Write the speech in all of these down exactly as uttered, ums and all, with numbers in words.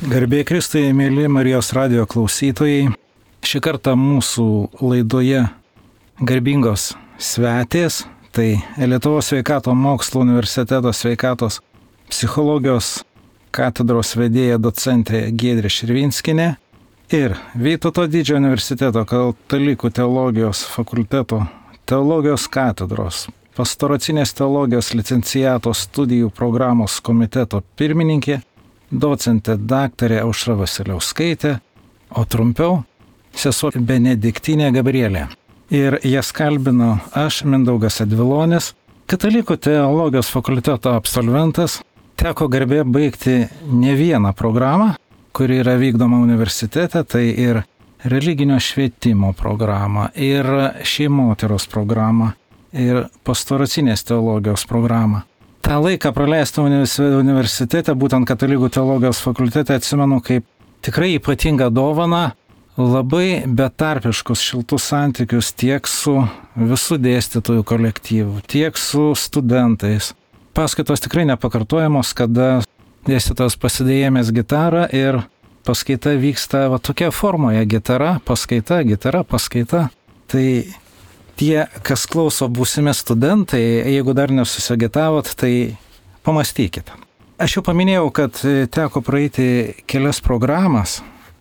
Garbė Kristui, mėly Marijos radijo klausytojai, šį kartą mūsų laidoje garbingos svetės, tai Lietuvos sveikato mokslo universiteto sveikatos psichologijos katedros vedėja docentė Giedrė Širvinskienė ir Vytauto didžiojo universiteto katalikų teologijos fakulteto teologijos katedros pastoracinės teologijos licenciato studijų programos komiteto pirmininkė, docentė daktarė Aušra Vasiliauskaitė, o trumpiau sesuo Benediktinė Gabrielė. Ir jas kalbino aš, Mindaugas Edvilonis, katalikų teologijos fakulteto absolventas. Teko garbė baigti ne vieną programą, kuri yra vykdoma universitete, tai ir religinio švietimo programą, ir šeimotyros programą, ir pastoracinės teologijos programą. Ta laiką praleistą universitete, būtent katalikų teologijos fakultete, atsimenu kaip tikrai ypatingą dovaną, labai betarpiškus šiltus santykius tiek su visų dėstytojų kolektyvu, tiek su studentais. Paskaitos tikrai nepakartojamos, kada dėstytojas pasidėjėmės gitarą ir paskaita vyksta va tokia formoje: gitara, paskaita, gitara, paskaita. Tai tie, kas klauso būsimi studentai, jeigu dar nesusigitavot, tai pamastykite. Aš jau paminėjau, kad teko praeiti kelias programas,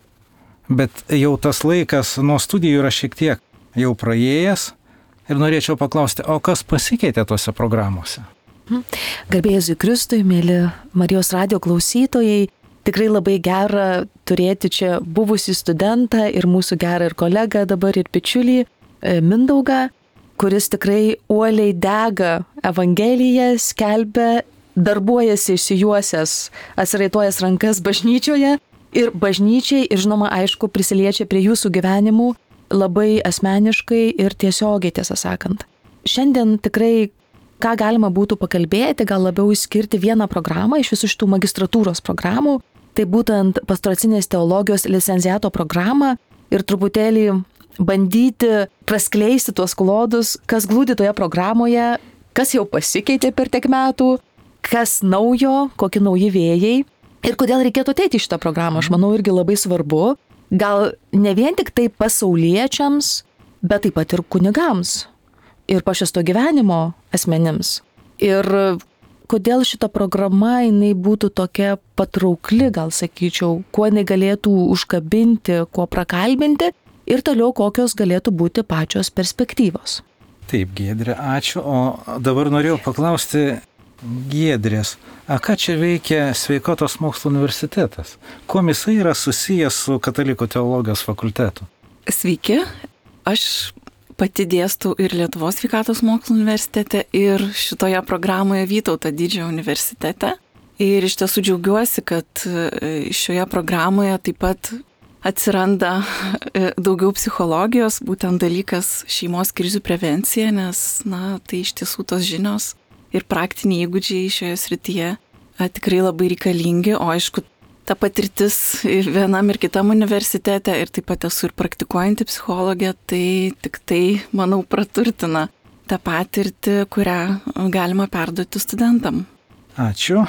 bet jau tas laikas nuo studijų yra šiek tiek jau praėjęs ir norėčiau paklausti, o kas pasikeitė tose programuose? Garbė Jėzui Kristui, mėly Marijos radijo klausytojai, tikrai labai gera turėti čia buvusį studentą ir mūsų gerą ir kolegą dabar ir bičiulį Mindaugą, kuris tikrai uoliai dega Evangeliją, skelbia, darbuojasi išsijuosęs, atsiraitojęs rankas bažnyčioje ir bažnyčiai, ir žinoma, aišku, prisiliečia prie jūsų gyvenimų labai asmeniškai ir tiesiogiai, tiesą sakant. Šiandien tikrai, ką galima būtų pakalbėti, gal labiau išskirti vieną programą iš visų šitų magistratūros programų, tai būtent pastoracinės teologijos licenciato programą ir truputėlį bandyti praskleisti tuos klodus, kas glūdi toje programoje, kas jau pasikeitė per tiek metų, kas naujo, kokie nauji vėjai ir kodėl reikėtų ateiti į šitą programą. Aš manau, irgi labai svarbu, gal ne vien tik tai pasauliečiams, bet taip pat ir kunigams ir pašvęsto gyvenimo asmenims. Ir kodėl šita programa, jinai būtų tokia patraukli, gal sakyčiau, kuo jinai galėtų užkabinti, kuo prakalbinti, ir toliau kokios galėtų būti pačios perspektyvos. Taip, Giedrė, ačiū. O dabar norėjau paklausti Giedrės, a ką čia veikia Sveikatos mokslo universitetas? Kuo jisai yra susijęs su katalikų teologijos fakultetu? Sveiki, aš pati dėstau ir Lietuvos sveikatos mokslo universitete, ir šitoje programoje Vytauto didžiojo universitete. Ir iš tiesų džiaugiuosi, kad šioje programoje taip pat atsiranda daugiau psichologijos, būtent dalykas šeimos krizių prevencija, nes, na, tai iš tiesų tos žinios ir praktiniai įgūdžiai šioje srityje a, tikrai labai reikalingi, o aišku, ta patirtis vienam ir kitam universitete ir taip pat esu ir praktikuojanti psichologė, tai tik tai, manau, praturtina tą patirtį, kurią galima perduoti studentam. Ačiū.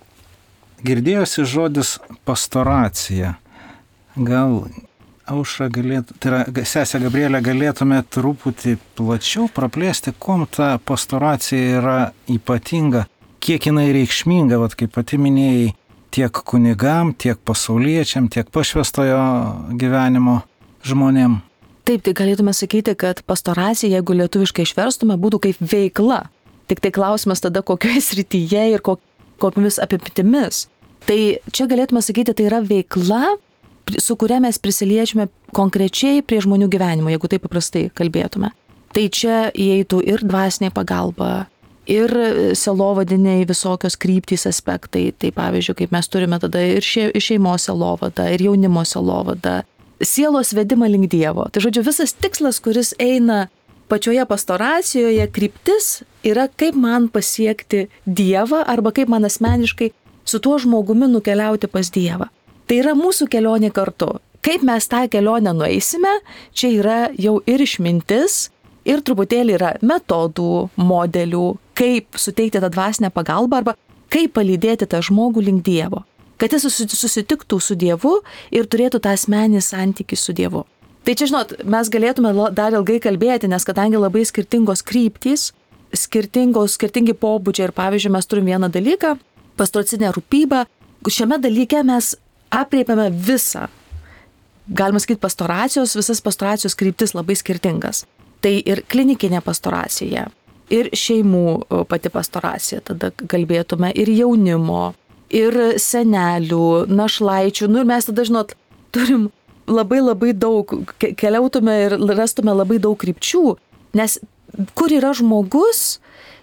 Girdėjosi žodis pastoracija. Gal Aušra galėtų, tai yra sesė Gabrielė, galėtume truputį plačiau praplėsti, kuom ta pastoracija yra ypatinga, kiek jinai reikšminga, vat kaip pati minėjai, tiek kunigam, tiek pasauliečiam, tiek pašvęstojo gyvenimo žmonėm. Taip, tai galėtume sakyti, kad pastoracija, jeigu lietuviškai išverstume, būtų kaip veikla. Tik tai klausimas tada, kokioje srityje ir kokiomis apimtimis. Tai čia galėtume sakyti, tai yra veikla, su kuria mes prisiliečiame konkrečiai prie žmonių gyvenimo, jeigu taip paprastai kalbėtume. Tai čia įeitų ir dvasinė pagalba, ir sielovadiniai visokios kryptys aspektai. Tai pavyzdžiui, kaip mes turime tada ir šeimos sielovadą, ir jaunimo sielovadą, sielos vedimą link Dievo. Tai žodžiu, visas tikslas, kuris eina pačioje pastoracijoje, kryptis yra, kaip man pasiekti Dievą arba kaip man asmeniškai su tuo žmogumi nukeliauti pas Dievą. Tai yra mūsų kelionė kartu. Kaip mes tą kelionę nueisime, čia yra jau ir išmintis, ir truputėlį yra metodų, modelių, kaip suteikti tą dvasinę pagalbą arba kaip palydėti tą žmogų link Dievo. kad jis susitiktų su Dievu ir turėtų tą asmenį santykį su Dievu. Tai čia, žinot, mes galėtume dar ilgai kalbėti, nes kadangi labai skirtingos kryptys, skirtingos, skirtingi pobūdžiai ir pavyzdžiui, mes turim vieną dalyką, pastoracinę rūpybą, šiame dalyke mes apriepiame visą, galima sakyti, pastoracijos, visas pastoracijos kryptis labai skirtingas. Tai ir klinikinė pastoracija, ir šeimų pati pastoracija, tada kalbėtume ir jaunimo, ir senelių, našlaičių, nu ir mes tada, žinot, turim labai labai daug, keliautume ir rastume labai daug krypčių, nes kur yra žmogus,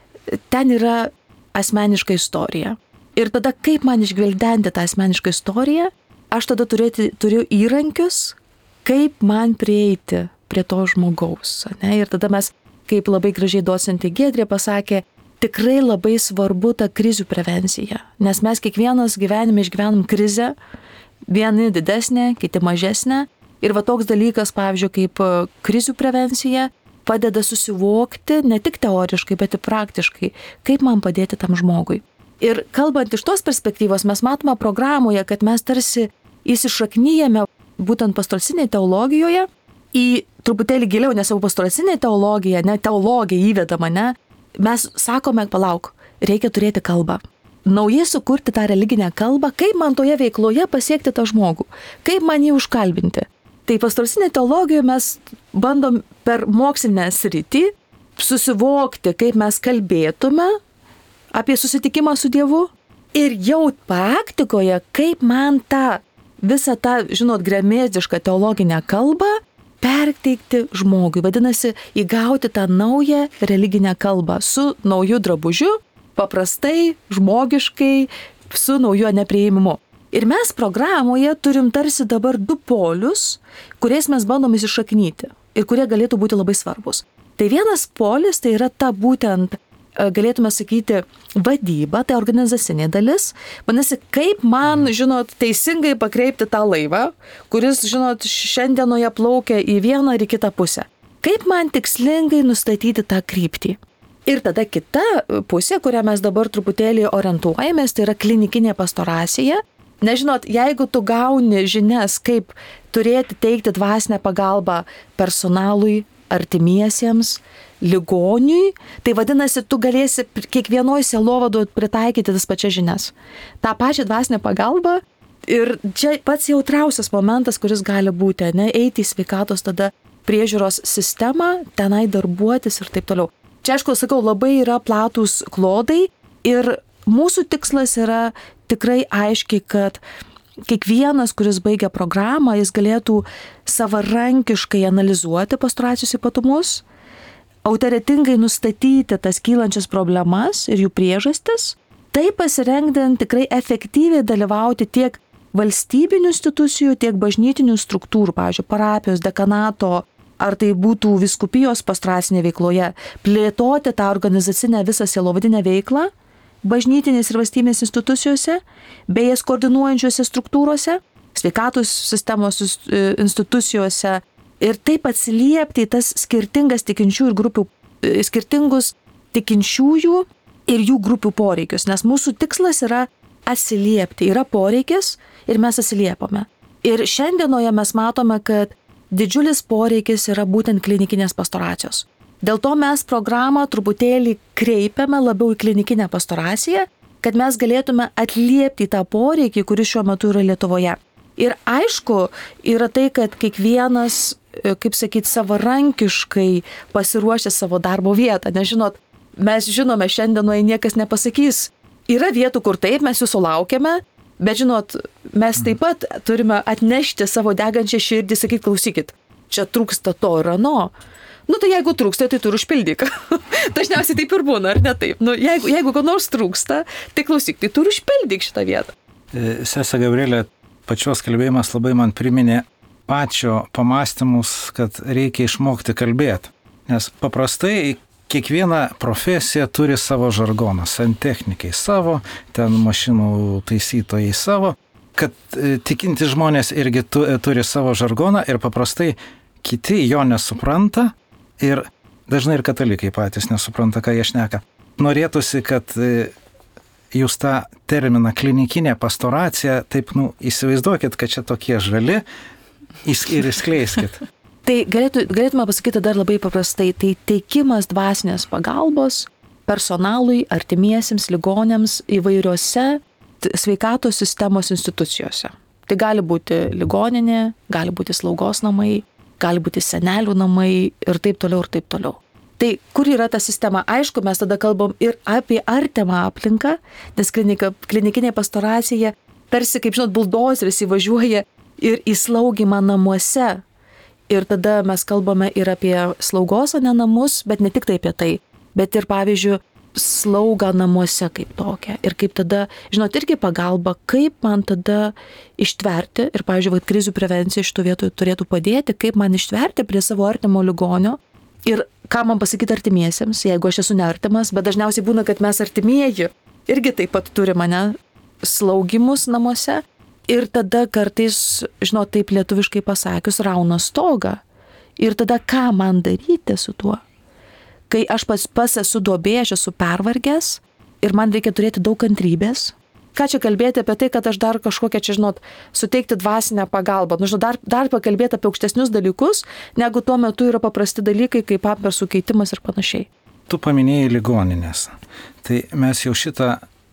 ten yra asmeniška istorija. Ir tada kaip man išgvildenti tą asmenišką istoriją, aš tada turėti, turiu įrankius, kaip man prieiti prie to žmogaus. Ne? Ir tada mes, kaip labai gražiai docentė Giedrė pasakė, tikrai labai svarbu ta krizių prevencija, nes mes kiekvienas gyvenime išgyvenam krizę, vieni didesnė, kiti mažesnė. Ir va toks dalykas, pavyzdžiui, kaip krizių prevencija, padeda susivokti ne tik teoriškai, bet ir praktiškai, kaip man padėti tam žmogui. Ir kalbant iš tos perspektyvos, mes matome programoje, kad mes tarsi įsišaknyjame būtent pastoracinėje teologijoje į truputėlį giliau, nes jau pastoracinė teologija, ne teologija įvedama, ne, mes sakome, palauk, reikia turėti kalbą. Naujai sukurti tą religinę kalbą, kaip man toje veikloje pasiekti tą žmogų, kaip man jį užkalbinti. Tai pastoracinė teologija mes bandom per mokslinę sritį susivokti, kaip mes kalbėtume apie susitikimą su Dievu ir jau praktikoje, kaip man tą visą tą, žinot, gremėzišką teologinę kalbą perteikti žmogui. Vadinasi, įgauti tą naują religinę kalbą su nauju drabužiu, paprastai, žmogiškai, su nauju nepriėmimu. Ir mes programoje turim tarsi dabar du polius, kuriais mes bandom įsišaknyti ir kurie galėtų būti labai svarbus. Tai vienas polis, tai yra ta būtent, galėtume sakyti, vadyba, tai organizacinė dalis. Vadinasi, kaip man, žinot, teisingai pakreipti tą laivą, kuris, žinot, šiandienoje plaukia į vieną ar į kitą pusę. Kaip man tikslingai nustatyti tą kryptį. Ir tada kita pusė, kurią mes dabar truputėlį orientuojamės, tai yra klinikinė pastoracija. Nežinot, jeigu tu gauni žinias, kaip turėti teikti dvasinę pagalbą personalui, artimiesiems, ligoniui, tai vadinasi, tu galėsi kiekvienoj sielovadoj pritaikyti tas pačias žinias. Ta pačia dvasinė pagalba ir čia pats jautriausias momentas, kuris gali būti, ne, eiti į sveikatos tada priežiūros sistemą, tenai darbuotis ir taip toliau. Čia, aišku, sakau, labai yra platūs klodai ir mūsų tikslas yra tikrai aiškiai, kad kiekvienas, kuris baigia programą, jis galėtų savarankiškai analizuoti pastoracijos ypatumus, autoritetingai nustatyti tas kylančias problemas ir jų priežastis, taip pasirengdant tikrai efektyviai dalyvauti tiek valstybinių institucijų, tiek bažnytinių struktūrų, pavyzdžiui, parapijos, dekanato, ar tai būtų vyskupijos pastoracinė veikloje, plėtoti tą organizacinę visą sielovadinę veiklą bažnytinės ir valstybinės institucijose, bei jas koordinuojančiose struktūrose, sveikatos sistemos institucijose ir taip atsiliepti į tas skirtingas tikinčiųjų ir grupių, skirtingus tikinčiųjų ir jų grupių poreikius, nes mūsų tikslas yra atsiliepti, yra poreikis ir mes atsiliepame. Ir šiandienoje mes matome, kad didžiulis poreikis yra būtent klinikinės pastoracijos. Dėl to mes programą truputėlį kreipiame labiau į klinikinę pastoraciją, kad mes galėtume atliepti tą poreikį, kuris šiuo metu yra Lietuvoje. Ir aišku, yra tai, kad kiekvienas, kaip sakyti, savarankiškai pasiruošia savo darbo vietą. Nežinot, mes žinome, šiandienoje niekas nepasakys. Yra vietų, kur taip, mes jūsų laukiame, bet žinot, mes taip pat turime atnešti savo degančią širdį, sakyti, klausykit, čia trūksta to ir ano. Nu tai jeigu trūksta, tai tu užpildyk. Dažniausiai taip ir būna, ar ne taip? Nu, jeigu, jeigu ko nors trūksta, tai klausyk, tai tu užpildyk šitą vietą. Sese Gabrielė, pačios kalbėjimas labai man priminė pačio pamastymus, kad reikia išmokti kalbėti. Nes paprastai kiekviena profesija turi savo žargoną, santechnikai savo, ten mašinų taisytojai savo, kad tikinti žmonės irgi tu, turi savo žargoną ir paprastai kiti jo nesupranta. Ir dažnai ir katalikai patys nesupranta, ką jie šneka. Norėtųsi, kad jūs tą terminą klinikinė pastoracija, taip, nu, įsivaizduokit, kad čia tokie žali ir išskleiskit. Tai galėtų, galėtume pasakyti dar labai paprastai, tai teikimas dvasinės pagalbos personalui, artimiesiems, ligonėms įvairiose sveikatos sistemos institucijose. Tai gali būti ligoninė, gali būti slaugos namai, gali būti senelių namai ir taip toliau ir taip toliau. Tai kur yra ta sistema? Aišku, mes tada kalbam ir apie artimą aplinką, nes klinika, klinikinė pastoracija tarsi, kaip žinot, buldozeris įvažiuoja ir į slaugimą namuose. Ir tada mes kalbame ir apie slaugos, o ne namus, bet ne tik tai apie tai, bet ir pavyzdžiui, slaugą namuose kaip tokia. Ir kaip tada, žinot, irgi pagalba, kaip man tada ištverti, ir pavyzdžiui, vat, krizių prevencija šitų vietų turėtų padėti, kaip man ištverti prie savo artimo ligonio ir ką man pasakyti artimiesiems, jeigu aš esu neartimas, bet dažniausiai būna, kad mes artimieji irgi taip pat turi mane slaugimus namuose ir tada kartais, žinot, taip lietuviškai pasakius, rauna stogą. Ir tada ką man daryti su tuo? Kai aš pas, pas esu duobė, aš esu pervargęs ir man reikia turėti daug kantrybės. Ką čia kalbėti apie tai, kad aš dar kažkokią čia, žinot, suteikti dvasinę pagalbą. Nu, žinot, dar, dar pakalbėti apie aukštesnius dalykus, negu tuo metu yra paprasti dalykai, kaip pampersų keitimas ir panašiai. Tu paminėjai ligoninės. Tai mes jau šitą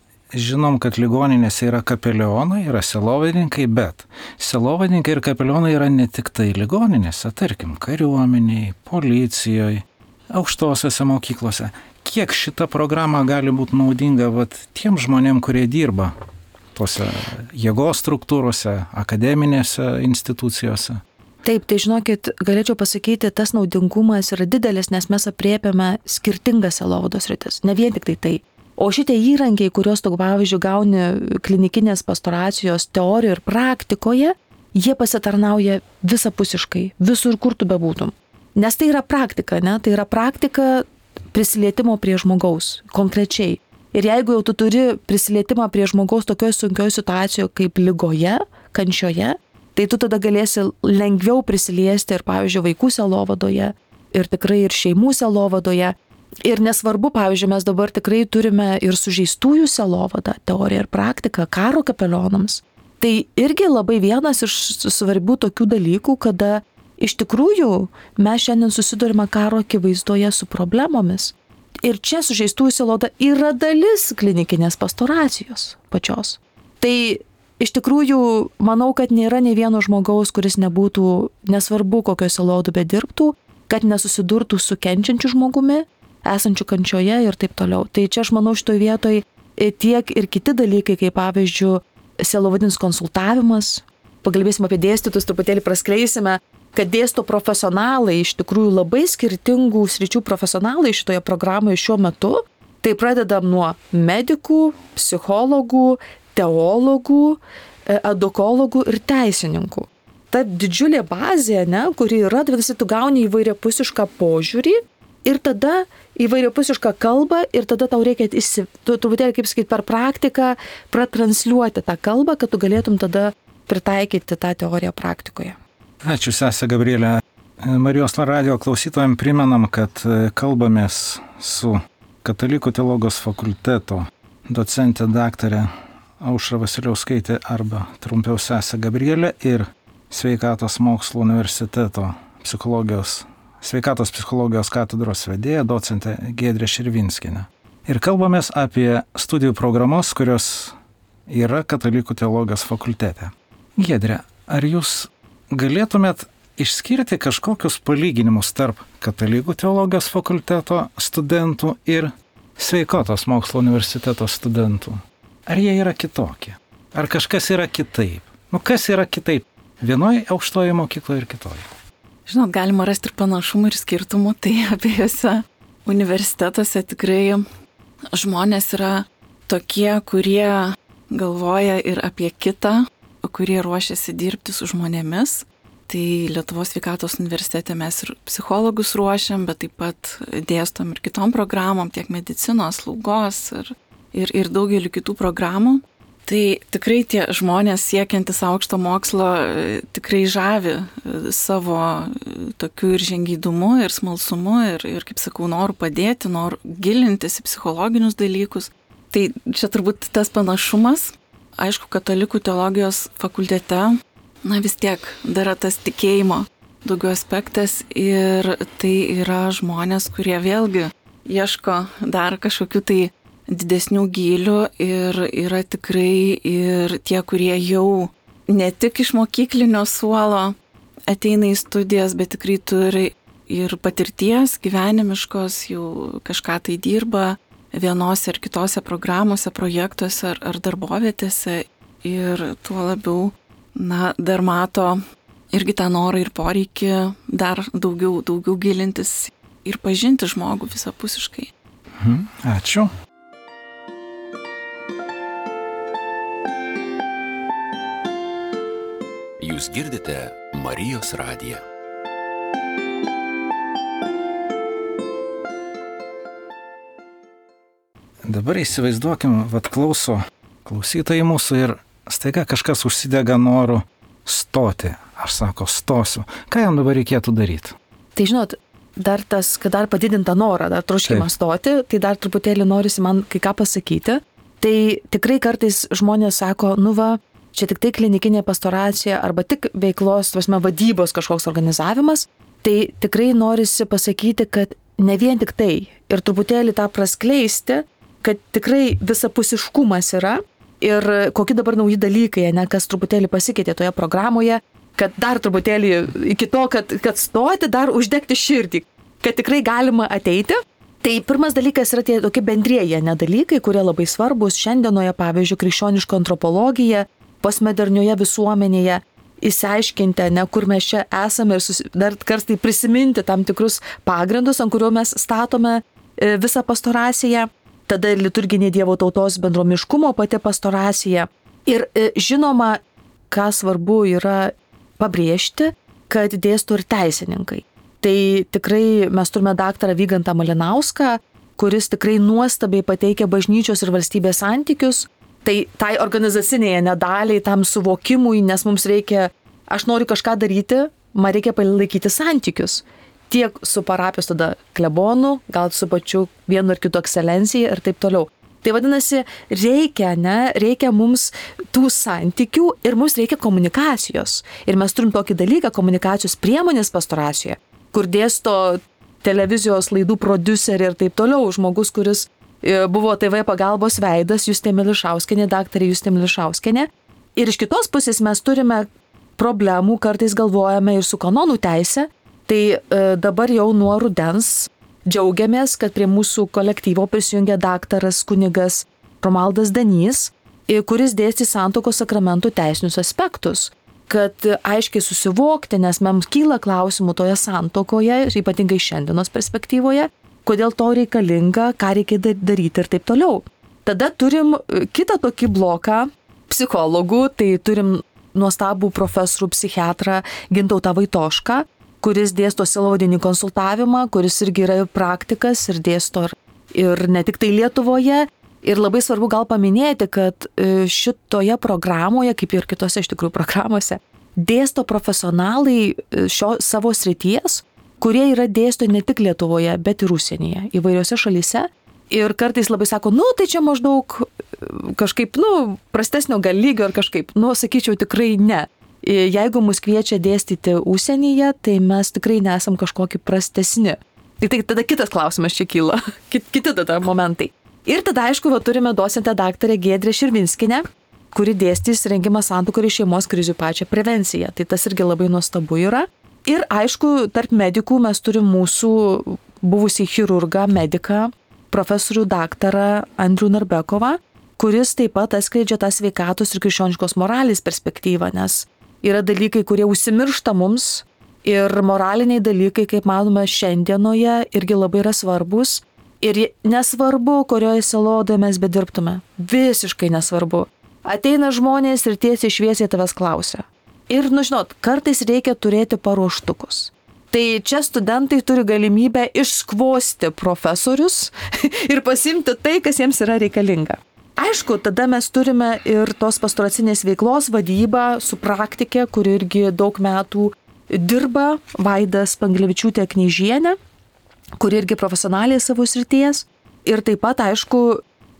žinom, kad ligoninėse yra kapelionai, yra selovadininkai, bet selovadininkai ir kapelionai yra ne tik tai ligoninėse, tarkim, kariuomeniai, policijoje, aukštosiuose mokyklose. Kiek šita programa gali būti naudinga vat, tiem žmonėm, kurie dirba tose jėgos struktūrose, akademinėse institucijose? Taip, tai žinokit, galėčiau pasakyti, tas naudingumas yra didelis, nes mes apriepiame skirtingas sielovados sritis, ne vien tik tai tai. O šitie įrankiai, kuriuos tu, pavyzdžiui, gauni klinikinės pastoracijos teorijoje ir praktikoje, jie pasitarnauja visapusiškai, visur, kur tu bebūtum. Nes tai yra praktika, ne? Tai yra praktika prisilietimo prie žmogaus, konkrečiai. Ir jeigu jau tu turi prisilietimą prie žmogaus tokioje sunkioje situacijoje kaip ligoje, kančioje, tai tu tada galėsi lengviau prisiliesti ir, pavyzdžiui, vaikų sielovadoje, ir tikrai ir šeimų sielovadoje. Ir nesvarbu, pavyzdžiui, mes dabar tikrai turime ir sužeistųjų sielovadą, teoriją ir praktiką karo kapelionams. Tai irgi labai vienas iš svarbių tokių dalykų, kada iš tikrųjų, mes šiandien susidurime karo akivaizdoje su problemomis. Ir čia sužeistųjų sielovada yra dalis klinikinės pastoracijos pačios. Tai iš tikrųjų, manau, kad nėra nei vieno žmogaus, kuris nebūtų, nesvarbu kokio sielovado bedirbtų, kad nesusidurtų su kenčiančiu žmogumi, esančiu kančioje ir taip toliau. Tai čia aš manau šitoje vietoje tiek ir kiti dalykai, kaip pavyzdžiui, sielovadinis konsultavimas. Pagalbėsime apie dėstytus, truputėlį praskleisime, kad dėsto profesionalai, iš tikrųjų labai skirtingų sričių profesionalai šitoje programoje šiuo metu. Tai pradedam nuo medikų, psichologų, teologų, edukologų ir teisininkų. Ta didžiulė bazė, ne, kuri yra, visi tu gauni įvairiapusišką požiūrį ir tada įvairiapusišką kalbą ir tada tau reikia, įsi, tu, truputėlį, kaip sakyti, per praktiką pratransliuoti tą kalbą, kad tu galėtum tada pritaikyti tą teoriją praktikoje. Ačiū, sesė Gabrielė. Marijos radijo klausytojams primenam, kad kalbamės su Katalikų teologijos fakulteto docentė daktarė Aušra Vasiliauskaitė arba trumpiau sesė Gabrielė ir Sveikatos mokslų universiteto psichologijos, sveikatos psichologijos katedros vedėja docentė Giedrė Širvinskienė. Ir kalbamės apie studijų programas, kurios yra Katalikų teologijos fakultete. Giedrė, ar jūs galėtumėt išskirti kažkokius palyginimus tarp Katalikų teologijos fakulteto studentų ir Sveikatos mokslo universiteto studentų? Ar jie yra kitokie? Ar kažkas yra kitaip? Nu, kas yra kitaip vienoje aukštoje mokykloje ir kitoje? Žinot, galima rasti ir panašumų ir skirtumų, tai abiejose universitetuose tikrai žmonės yra tokie, kurie galvoja ir apie kitą, kurie ruošiasi dirbti su žmonėmis. Tai Lietuvos sveikatos universitete mes ir psichologus ruošiam, bet taip pat dėstom ir kitom programom, tiek medicinos, slaugos ir, ir, ir daugeliu kitų programų. Tai tikrai tie žmonės siekiantis aukšto mokslo tikrai žavi savo tokiu ir žingeidumu, ir smalsumu, ir, ir kaip sakau, noru padėti, noru gilintis į psichologinius dalykus. Tai čia turbūt tas panašumas. Aišku, katalikų teologijos fakultete, na vis tiek dar yra tas tikėjimo daugiau aspektas ir tai yra žmonės, kurie vėlgi ieško dar kažkokių tai didesnių gylių ir yra tikrai ir tie, kurie jau ne tik iš mokyklinio suolo ateina į studijas, bet tikrai turi ir patirties gyvenimiškos, jau kažką tai dirba vienose ar kitose programuose, projektuose ar, ar darbovietėse ir tuo labiau, na, dar mato irgi tą norą ir poreikį dar daugiau, daugiau gilintis ir pažinti žmogų visapusiškai. Ačiū. Jūs girdite Marijos radiją. Dabar įsivaizduokim, vat klauso klausytojai mūsų ir staiga kažkas užsidega noru stoti. Aš sako, stosiu. Ką jam dabar reikėtų daryti? Tai žinot, dar tas, kad dar padidintą norą, dar troškimą stoti, tai dar truputėlį norisi man kai ką pasakyti. Tai tikrai kartais žmonės sako, nu va, čia tik tai klinikinė pastoracija arba tik veiklos, tvasme, vadybos kažkoks organizavimas, tai tikrai norisi pasakyti, kad ne vien tik tai ir truputėlį tą praskleisti, kad tikrai visapusiškumas yra ir kokie dabar nauji dalykai, ne, kas truputėlį pasikeitė toje programoje, kad dar truputėlį iki to, kad, kad stoti, dar uždegti širdį, kad tikrai galima ateiti. Tai pirmas dalykas yra tie tokie bendrieji nedalykai, kurie labai svarbus šiandienoje, pavyzdžiui, krikščioniška antropologija, postmodernioje visuomenėje, įsiaiškinti, ne, kur mes čia esame ir susi... dar kartai prisiminti tam tikrus pagrindus, ant kuriuo mes statome visą pastoraciją, tada liturginė Dievo tautos bendromiškumo pati pastoracija. Ir žinoma, ką svarbu yra pabrėžti, kad dėsto ir teisininkai. Tai tikrai mes turime daktarą Vygantą Malinauską, kuris tikrai nuostabiai pateikia bažnyčios ir valstybės santykius. Tai tai organizacinėje nedaliai, tam suvokimui, nes mums reikia, aš noriu kažką daryti, man reikia palaikyti santykius. Tiek su parapijos tada klebonu, gal su pačiu vienu ar kitu ekscelencija ir taip toliau. Tai vadinasi, reikia, ne, reikia mums tų santykių ir mums reikia komunikacijos. Ir mes turim tokį dalyką, komunikacijos priemonės pastoracijoje, kur dėsto televizijos laidų prodiuserį ir taip toliau, žmogus, kuris buvo T V pagalbos veidas, Justė Milišauskienė, daktarė Justė Milišauskienė. Ir iš kitos pusės mes turime problemų, kartais galvojame ir su kanonų teise. Tai e, dabar jau nuo rudens džiaugiamės, kad prie mūsų kolektyvo prisijungia daktaras kunigas Romaldas Danys, kuris dėstys santuokos sakramentų teisinius aspektus. Kad aiškiai susivokti, nes mums kyla klausimų toje santuokoje, ypatingai šiandienos perspektyvoje, kodėl to reikalinga, ką reikia daryti ir taip toliau. Tada turim kitą tokį bloką psichologų, tai turim nuostabų profesorių psichiatrą Gintautą Vaitošką, kuris dėsto sielovadinį konsultavimą, kuris irgi yra praktikas ir dėsto ir, ir ne tik tai Lietuvoje. Ir labai svarbu gal paminėti, kad šitoje programoje, kaip ir kitose iš tikrųjų programuose, dėsto profesionalai šio savo srities, kurie yra dėsto ne tik Lietuvoje, bet ir užsienyje, įvairiose šalyse. Ir kartais labai sako, nu tai čia maždaug kažkaip, nu, prastesnio gal lygio ar kažkaip, nu, sakyčiau tikrai ne. Jeigu mus kviečia dėstyti užsienyje, tai mes tikrai nesam kažkokie prastesni. Tik tai tada kitas klausimas čia kyla, kiti tada momentai. Ir tada, aišku, va, turime docentę daktarę Giedrę Širvinskinę, kuri dėstys rengimą santuokų ir šeimos krizių pačią prevenciją. Tai tas irgi labai nuostabu yra. Ir aišku, tarp medikų mes turim mūsų buvusį chirurgą, mediką, profesorių daktarą Andrių Narbekovą, kuris taip pat atskleidžia tą sveikatos ir krikščioniškos moralės perspektyvą, nes yra dalykai, kurie užsimiršta mums ir moraliniai dalykai, kaip manome, šiandienoje irgi labai yra svarbus. Ir nesvarbu, kurioje sielodoje mes bedirbtume. Visiškai nesvarbu. Ateina žmonės ir tiesiai šviesiai tavęs klausia. Ir, nu žinot, kartais reikia turėti paruoštukus. Tai čia studentai turi galimybę išskvosti profesorius ir pasimti tai, kas jiems yra reikalinga. Aišku, tada mes turime ir tos pastoracinės veiklos vadybą su praktikė, kuri irgi daug metų dirba, Vaida Spanglevičiūtė Kneižienė, kuri irgi profesionaliai savo srities. Ir taip pat, aišku,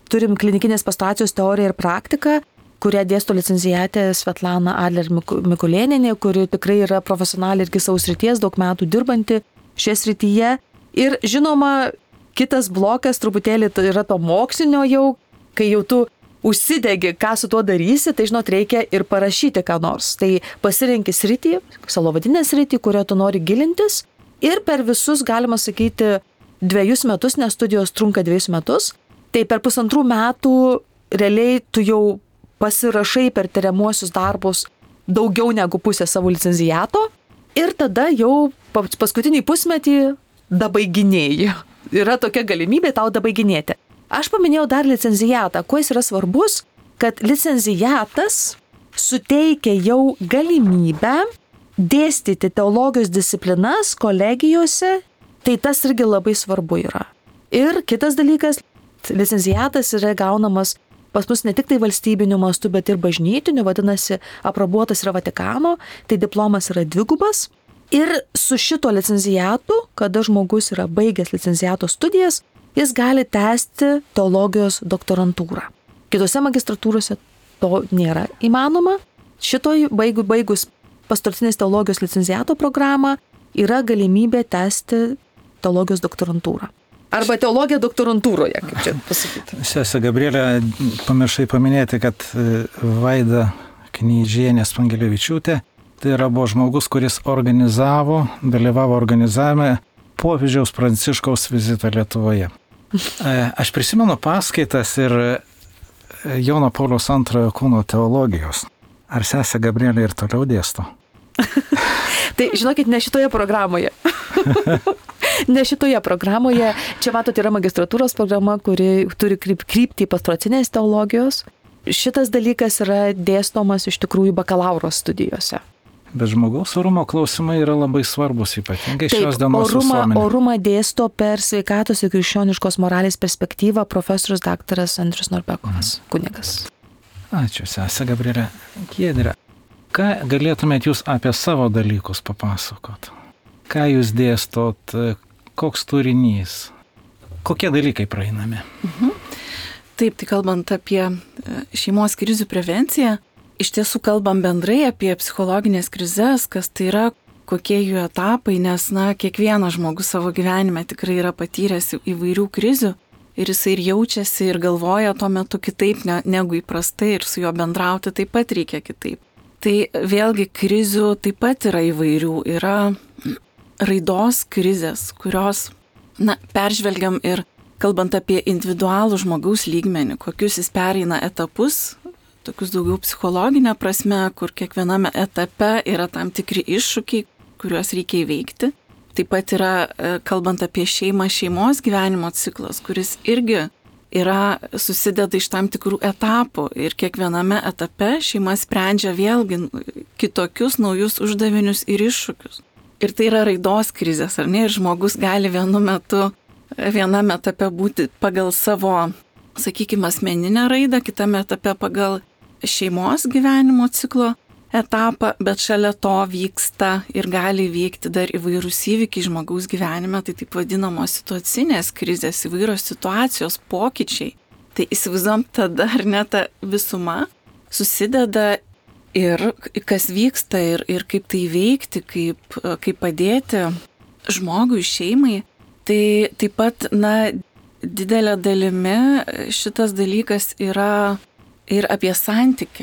turim klinikinės pastoracijos teoriją ir praktiką, kurią dėsto licencijatė Svetlana Adler Mikulėnienė, kuri tikrai yra profesionaliai irgi savo srities, daug metų dirbanti šioje srityje. Ir žinoma, kitas blokas truputėlį yra to mokslinio jau, kai jau tu užsidegi, ką su tuo darysi, tai žinot, reikia ir parašyti ką nors. Tai pasirenki sritį, sielovadinę sritį, kurią tu nori gilintis ir per visus, galima sakyti, dviejus metus, nes studijos trunka dviejus metus, tai per pusantrų metų realiai tu jau pasirašai per tyriamuosius darbus daugiau negu pusę savo licenciato ir tada jau paskutinį pusmetį dabaiginėjai. Yra tokia galimybė tau dabaiginėti. Aš paminėjau dar licenciatą. Kuo jis yra svarbus, kad licenciatas suteikia jau galimybę dėstyti teologijos disciplinas kolegijose, tai tas irgi labai svarbu yra. Ir kitas dalykas, licenciatas yra gaunamas pas mus ne tik tai valstybiniu mastu, bet ir bažnytiniu, vadinasi, aprobuotas yra Vatikano, tai diplomas yra dvigubas. Ir su šito licenciatu, kada žmogus yra baigęs licenciato studijas, jis gali tęsti teologijos doktorantūrą. Kitose magistratūrose to nėra įmanoma. Šitoj baigu, baigus pastoracinės teologijos licenciato programą yra galimybė tęsti teologijos doktorantūrą. Arba teologija doktorantūroje, kaip čia pasakyti. Sesė Gabrielė, pamiršai paminėti, kad Vaida Knyžienė Spangelevičiūtė tai yra buvo žmogus, kuris organizavo, dalyvavo organizavime popiežiaus Pranciškaus vizitą Lietuvoje. Aš prisimenu paskaitas ir Jono Pauliaus antrojo kūno teologijos. Ar sesė Gabrielė ir toliau dėsto? Tai žinokit, ne šitoje programoje. Ne šitoje programoje. Čia matote, yra magistratūros programa, kuri turi kryptį pastoracinės teologijos. Šitas dalykas yra dėstomas iš tikrųjų bakalauro studijose. Bet žmogaus orumo klausimai yra labai svarbus, ypatingai šios dienos orumą, visuomenė. Orumą dėsto per sveikatos ir krikščioniškos moralės perspektyvą profesorius daktaras Andrius Norbekovas, kunigas. Ačiū, sesė Gabrielė. Giedrė, ką galėtumėt jūs apie savo dalykus papasakot? Ką jūs dėstot, koks turinys, kokie dalykai praeinami? Mhm. Taip, tai kalbant apie šeimos krizių prevenciją, iš tiesų kalbam bendrai apie psichologinės krizes, kas tai yra, kokie jų etapai, nes, na, kiekvienas žmogus savo gyvenime tikrai yra patyręs įvairių krizių ir jisai ir jaučiasi ir galvoja tuo metu kitaip ne, negu įprastai ir su juo bendrauti taip pat reikia kitaip. Tai vėlgi krizių taip pat yra įvairių, yra raidos krizės, kurios, na, peržvelgiam ir kalbant apie individualų žmogaus lygmenį, kokius jis pereina etapus, tokius daugiau psichologinę prasme, kur kiekviename etape yra tam tikri iššūkiai, kuriuos reikia įveikti. Taip pat yra, kalbant apie šeimą, šeimos gyvenimo ciklas, kuris irgi yra susideda iš tam tikrų etapų ir kiekviename etape šeima sprendžia vėlgi kitokius naujus uždavinius ir iššūkius. Ir tai yra raidos krizės, ar ne? Ir žmogus gali vienu metu, viename etape būti pagal savo, sakykime, asmeninę raidą, kitame etape pagal šeimos gyvenimo ciklo etapą, bet šalia to vyksta ir gali vykti dar įvairūs įvykiai žmogaus gyvenime, tai taip vadinamos situacinės krizės, įvairios situacijos, pokyčiai. Tai įsivaizduom tada, ar ne, ta visuma susideda ir kas vyksta ir, ir kaip tai veikti, kaip, kaip padėti žmogui, šeimai. Tai taip pat, na, didelė dalimi šitas dalykas yra ir apie santykį,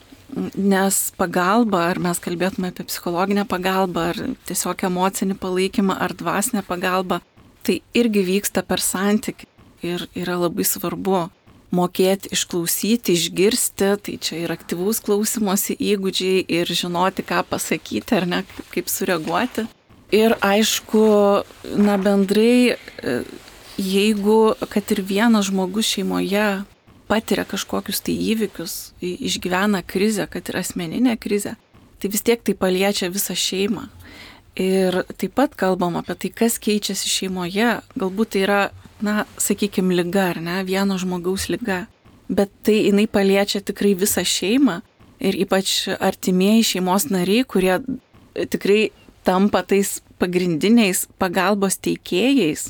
nes pagalba, ar mes kalbėtume apie psichologinę pagalbą, ar tiesiog emocinį palaikymą, ar dvasinę pagalbą, tai irgi vyksta per santykį ir yra labai svarbu mokėti išklausyti, išgirsti, tai čia ir aktyvaus klausimosi įgūdžiai ir žinoti, ką pasakyti, ar ne, kaip, kaip sureaguoti. Ir aišku, na bendrai, jeigu kad ir vienas žmogus šeimoje patiria kažkokius tai įvykius, išgyvena krizę, kad ir asmeninę krizę, tai vis tiek tai paliečia visą šeimą. Ir taip pat kalbam apie tai, kas keičiasi šeimoje. Galbūt tai yra, na, sakykime, liga, ar ne, vieno žmogaus liga. Bet tai jinai paliečia tikrai visą šeimą ir ypač artimieji šeimos nariai, kurie tikrai tampa tais pagrindiniais pagalbos teikėjais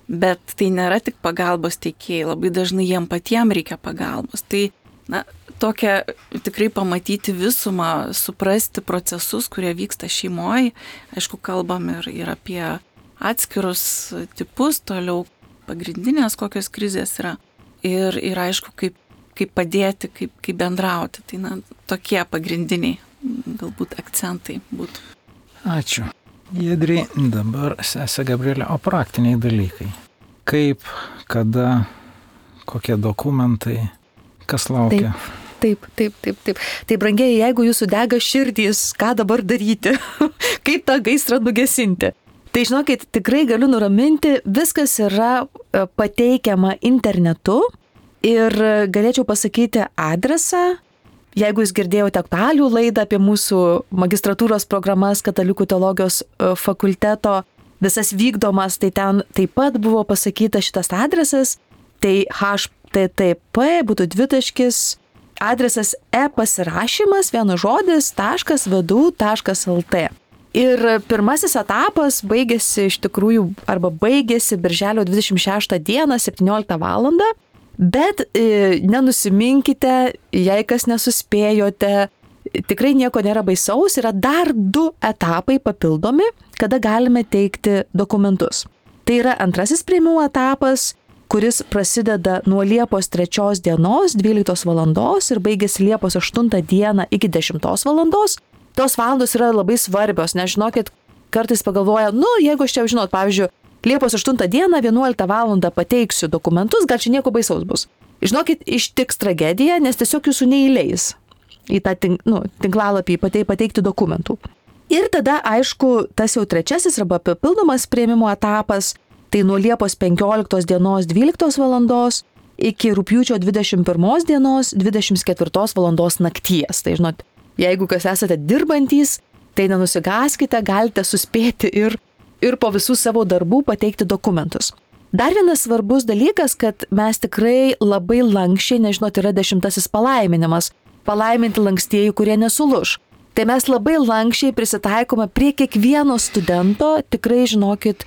Bet tai nėra tik pagalbos teikėjai, labai dažnai jiem patiem reikia pagalbos. Tai, na, tokia tikrai pamatyti visumą, suprasti procesus, kurie vyksta šeimoje. Aišku, kalbam ir, ir apie atskirus tipus, toliau pagrindinės, kokios krizės yra. Ir, ir aišku, kaip, kaip padėti, kaip, kaip bendrauti. Tai, na, tokie pagrindiniai galbūt akcentai būtų. Ačiū. Giedrė, dabar sesė Gabrielė, o praktiniai dalykai. Kaip, kada, kokie dokumentai, kas laukia? Taip, taip, taip, taip. Tai brangiai, jeigu jūsų dega širdys, ką dabar daryti? Kaip tą gaisrą nugesinti? Tai žinokit, tikrai galiu nuraminti, viskas yra pateikiama internetu ir galėčiau pasakyti adresą. Jeigu jūs girdėjote aktualių laidą apie mūsų magistratūros programas Katalikų teologijos fakulteto, visas vykdomas, tai ten taip pat buvo pasakyta šitas adresas, tai H T T P būtų dvitaškis, adresas e-pasirašymas, vienas žodis, taškas vdu taškas lt. Ir pirmasis etapas baigėsi iš tikrųjų, arba baigėsi birželio dvidešimt šeštą dieną, septynioliktą valandą. Bet e, nenusiminkite, jei kas nesuspėjote, tikrai nieko nėra baisaus, yra dar du etapai papildomi, kada galime teikti dokumentus. Tai yra antrasis priėmimo etapas, kuris prasideda nuo Liepos trečios dienos, dvyliktos valandos ir baigėsi Liepos aštuntą dieną iki dešimtos valandos. Tos valandos yra labai svarbios, nes žinokit, kartais pagalvoja, nu, jeigu aš čia žinot, pavyzdžiui, Liepos aštuntą dieną, vienuoliktą valandą pateiksiu dokumentus, gal čia nieko baisaus bus. Žinokit, ištiks tragedija, nes tiesiog jūsų neįleis į tą tink, nu, tinklalapį pateikti dokumentų. Ir tada, aišku, tas jau trečiasis arba papildomas priėmimo etapas, tai nuo Liepos penkioliktos dienos dvyliktos valandos iki rugpjūčio dvidešimt pirmos dienos dvidešimt ketvirtos valandos nakties. Tai žinot, jeigu kas esate dirbantys, tai nenusigaskite, galite suspėti ir ir po visų savo darbų pateikti dokumentus. Dar vienas svarbus dalykas, kad mes tikrai labai lankščiai, nežinot, yra dešimtasis palaiminimas, palaiminti lankstieji, kurie nesulūž. Tai mes labai lankščiai prisitaikome prie kiekvieno studento, tikrai žinokit,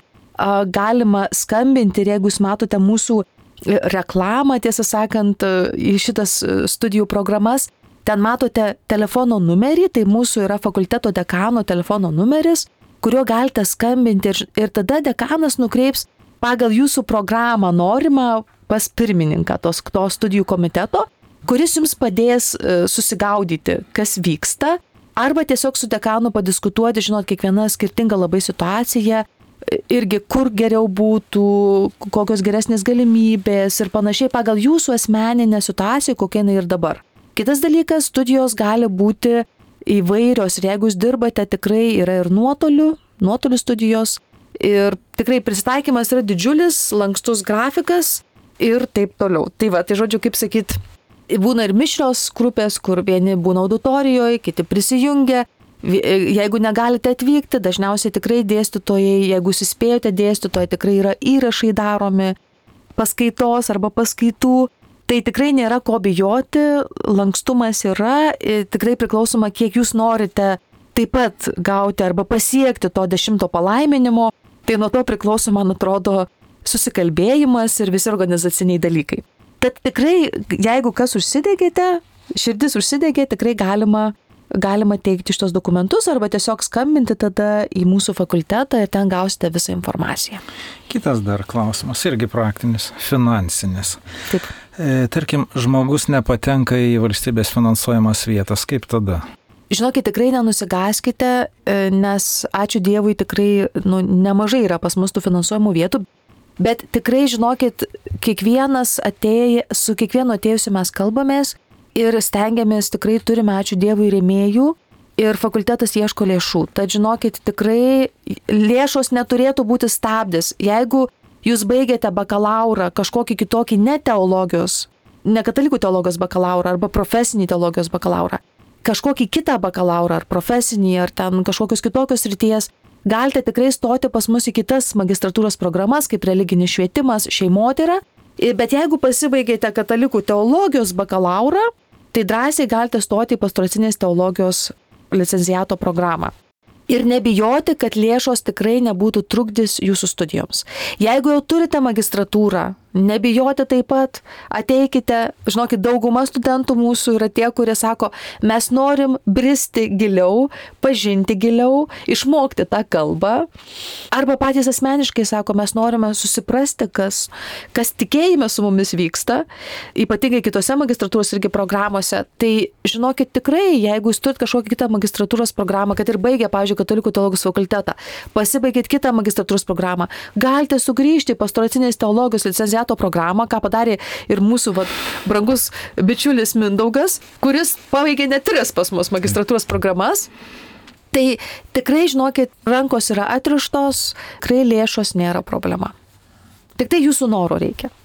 galima skambinti ir jeigu jūs matote mūsų reklamą, tiesą sakant, į šitas studijų programas, ten matote telefono numerį, tai mūsų yra fakulteto dekano telefono numeris, kuriuo galite skambinti ir, ir tada dekanas nukreips pagal jūsų programą norimą pas pirmininką tos, to studijų komiteto, kuris jums padės e, susigaudyti, kas vyksta, arba tiesiog su dekanu padiskutuoti, žinot, kiekviena skirtinga labai situacija, irgi kur geriau būtų, kokios geresnės galimybės ir panašiai pagal jūsų asmeninę situaciją, kokia jinai ir dabar. Kitas dalykas, studijos gali būti įvairios ir jeigu jūs dirbate, tikrai yra ir nuotolių, nuotolių studijos ir tikrai prisitaikymas yra didžiulis, lankstus grafikas ir taip toliau. Tai va, tai žodžiu, kaip sakyt, būna ir mišrios grupės, kur vieni būna auditorijoje, kiti prisijungia. Jeigu negalite atvykti, dažniausiai tikrai dėstytojai, jeigu suspėjote dėstytojai, tikrai yra įrašai daromi paskaitos arba paskaitų. Tai tikrai nėra ko bijoti, lankstumas yra, tikrai priklausoma, kiek jūs norite taip pat gauti arba pasiekti to dešimto palaiminimo, tai nuo to priklauso, man atrodo, susikalbėjimas ir visi organizaciniai dalykai. Tad tikrai, jeigu kas užsidegėte, širdis užsidegė, tikrai galima, galima teikti šitos dokumentus arba tiesiog skambinti tada į mūsų fakultetą ir ten gausite visą informaciją. Kitas dar klausimas, irgi praktinis, finansinis. Taip. E, tarkim, žmogus nepatenka į valstybės finansuojamas vietas, kaip tada? Žinokit, tikrai nenusigaskite, nes ačiū Dievui tikrai nu, nemažai yra pas mus tų finansuojamų vietų, bet tikrai žinokit, kiekvienas atėję, su kiekvienu atėjusiu mes kalbamės ir stengiamės, tikrai turime ačiū Dievui rėmėjų ir fakultetas ieško lėšų. Tad žinokit, tikrai lėšos neturėtų būti stabdis. Jeigu jūs baigėte bakalaurą, kažkokį kitokį ne teologijos, ne katalikų teologijos bakalaurą arba profesinį teologijos bakalaurą, kažkokį kitą bakalaurą ar profesinį ar ten kažkokios kitokios ryties, galite tikrai stoti pas mus į kitas magistratūros programas, kaip religinis švietimas, šeimotyra. Bet jeigu pasibaigėte katalikų teologijos bakalaurą, tai drąsiai galite stoti į pastoracinės teologijos licenciato programą. Ir nebijoti, kad lėšos tikrai nebūtų trukdys jūsų studijoms. Jeigu jau turite magistratūrą, nebijoti taip pat, ateikite, žinokit, dauguma studentų mūsų yra tie, kurie sako, mes norim bristi giliau, pažinti giliau, išmokti tą kalbą. Arba patys asmeniškai sako, mes norime susiprasti, kas, kas tikėjime su mumis vyksta, ypatingai kitose magistratūros irgi programuose. Tai žinokit, tikrai, jeigu jūs turite kažkokią kitą magistratūros programą, kad ir baigė, pavyzdžiui, Katalikų teologijos fakultetą, pasibaigėt kitą magistratūros programą, galite sugrįžti į pastoracinės teologijos licenciato programą, ką padarė ir mūsų vat, brangus bičiulis Mindaugas, kuris pabaigė net tris pas mus magistratūros programas. Tai tikrai, žinokit, rankos yra atrištos, tikrai lėšos nėra problema. Tik tai jūsų noro reikia.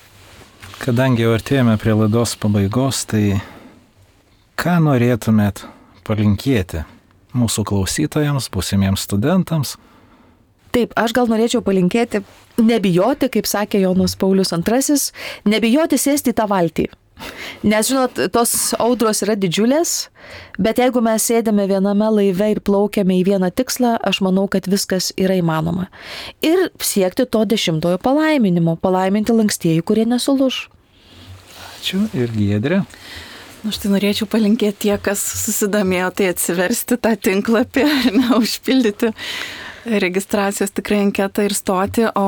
Kadangi jau artėjame prie laidos pabaigos, tai ką norėtumėt palinkėti mūsų klausytojams, būsimiems studentams? Taip, aš gal norėčiau palinkėti nebijoti, kaip sakė Jonas Paulius antrasis, nebijoti sėsti į tą valtį. Nes, žinot, tos audros yra didžiulės, bet jeigu mes sėdame viename laive ir plaukiame į vieną tikslą, aš manau, kad viskas yra įmanoma. Ir siekti to dešimtojo palaiminimo, palaiminti lankstieji, kurie nesulūž. Ačiū ir Giedrė. Aš tai norėčiau palinkėti tie, kas susidomėjo, tai atsiversti tą tinklapį ir neužpildyti registracijos tikrai anketą ir stoti, o,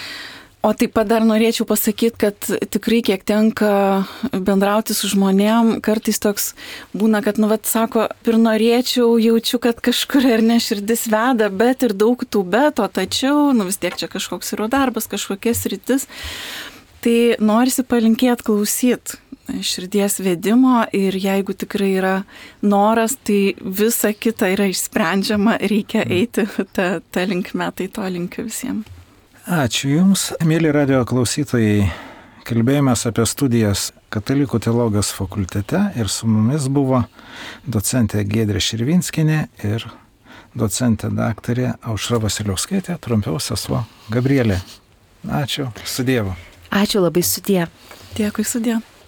o taip pat dar norėčiau pasakyti, kad tikrai kiek tenka bendrauti su žmonėm, kartais toks būna, kad, nu, vat, sako, ir norėčiau, jaučiu, kad kažkur ir ne širdis veda, bet ir daug tų beto, tačiau, nu, vis tiek čia kažkoks yra darbas, kažkokia sritis, tai norisi palinkėti klausyti širdies vedimo ir jeigu tikrai yra noras, tai visa kita yra išsprendžiama, reikia eiti tą, tą linkmę, tai to linkiu visiems. Ačiū Jums, mėly radio klausytojai. Kalbėjomės apie studijas Katalikų teologijos fakultete ir su mumis buvo docentė Giedrė Širvinskienė ir docentė daktarė Aušra Vasiliauskaitė, trumpiau sesuo Gabrielė. Ačiū, su Dievu. Ačiū labai, su Dievu. Dėkui, su Dievu.